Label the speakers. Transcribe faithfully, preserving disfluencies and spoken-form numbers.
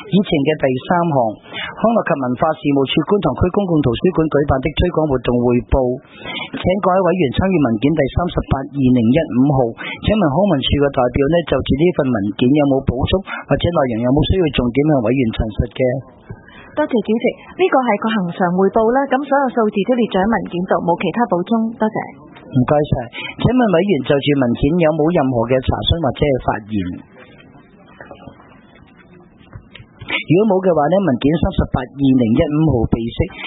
Speaker 1: 議程嘅第三項，康樂及文化事務處觀塘區公共圖書館舉辦的推廣活動匯報，請各位委員參與文件第三十八二零一五號。請問康文署嘅代表呢，就住呢份文件有冇補充或者內容有冇需要重點向委員陳述嘅？
Speaker 2: 多謝主席，呢個係個恒常匯報啦，咁所有數字都列咗喺文件度，冇其他補充。多謝。
Speaker 1: 唔該晒。請問委員就住文件有冇任何嘅查詢或者係發言？如果冇嘅話呢，文件三十八二零一五號備悉。